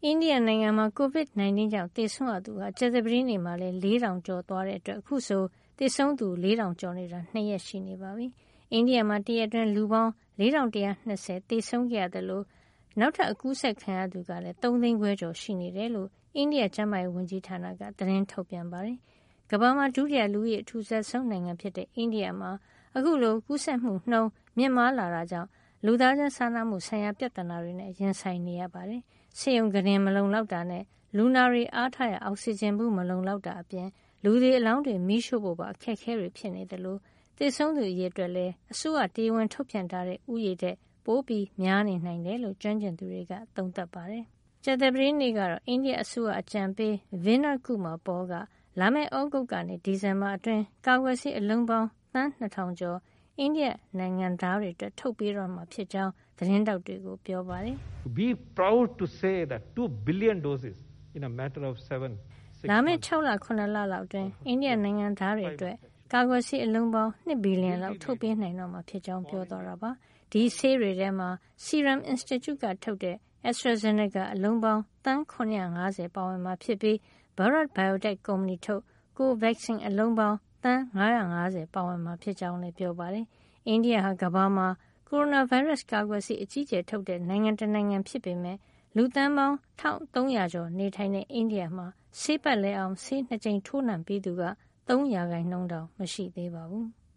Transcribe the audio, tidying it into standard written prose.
အိန္ဒိယနိုင်ငံမှာ COVID-19 ကြောင့်သေဆုံးရသူဟာကြာသပတေးနေ့မှာလည်း 4,000 ကျော်သွားတဲ့အတွက်အခုဆိုသေဆုံးသူ 4,000 ကျော်နေတာ2 ရက်ရှိနေပါပြီ။အိန္ဒိယမှာတရက်အတွင်းလူပေါင်း 4,120 သေဆုံးခဲ့ရသလိုနောက်ထပ်အကူးစက်ခံရသူကလည်း 3 သိန်းခွဲကျော်ရှိနေတယ်လို့အိန္ဒိယကျန်းမာရေးဝန်ကြီးဌာနကသတင်းထုတ်ပြန်ပါတယ်။ကမ္ဘာမှာဒုတိယလူဦးရေအထူထပ်ဆုံးနိုင်ငံဖြစ်တဲ့အိန္ဒိယမှာအခုလိုကူးစက်မှုနှုန်းမြင့်မားလာတာကြောင့်လူသားချင်းစာနာမှုဆိုင်ရာပြဿနာတွေနဲ့ရင်ဆိုင်နေရပါတယ်။ဆေးရုံကုတင်မလုံလောက်တာနဲ့လူနာတွေအားထားရအောက်ဆီဂျင်ဘူးမလုံလောက်တာအပြင်လူတွေအလောင်းတွေမီးရှို့ဖို့ပါအခက်အခဲတွေဖြစ်နေတယ်လို့သေဆုံးသူအရေအတွက်လည်းအစိုးရတရားဝင်ထုတ်ပြန်ထားတဲ့ဥယျာဉ်တဲ့ပိုပြီးများနေနိုင်တယ်လို့ကျွမ်းကျင်သူတွေကသုံးသပ်ပါတယ်။ကြာသပတေးနေ့ကတော့အိန္ဒိယအစိုးရအကြံပေး Vinay Kumar Paul ကလာမယ့်ဩဂုတ်ကနေဒီဇင်ဘာအတွင်းကာကွယ်ဆေးအလုံးပေါင်းသန်း 2,000 ကျော်အိန္ဒိယနိုင်ငံသားတွေအတွက်ထုတ်ပေးတော့မှာဖြစ်ကြောင်းသတင်းတောက်တွေကိုပြောပါတယ်။ "We proud to say that 2 billion doses in a matter of 7 လာမယ့်6 လ 9 လလောက်အတွင်းအိန္ဒိယနိုင်ငံသားတွေအတွက်ကာကွယ်ဆေးအလုံးပေါင်း2 ဘီလီယံလောက်ထုတ်ပေးနိုင်တော့မှာဖြစ်ကြောင်းပြောသွားတာပါ။ဒီဆေးတွေထဲမှာ Serum Institute ကထုတ်တဲ့ AstraZeneca အလုံးပေါင်းသန်း 750 ပါဝင်မှာဖြစ်ပြီး Bharat Biotech ကုမ္ပဏီထုတ် Covaxin အလုံးပေါင်းသန်း 550 ပါဝင်မှာဖြစ်ကြောင်းလည်းပြောပါတယ်။အိန္ဒိယဟာကမ္ဘာမှာကိုရိုနာဗိုင်းရပ်စ်ကာကွယ်ဆေးအကြီးအကျယ်ထုတ်တဲ့နိုင်ငံတနိုင်ငံဖြစ်ပေမဲ့လူသန်းပေါင်း 1,300 ကျော်နေထိုင်တဲ့အိန္ဒိယမှာဆေးပတ်လဲအောင်ဆေး2 ကြိမ်ထိုးနှံပြီးသူက3% တောင်မရှိသေးပါဘူး။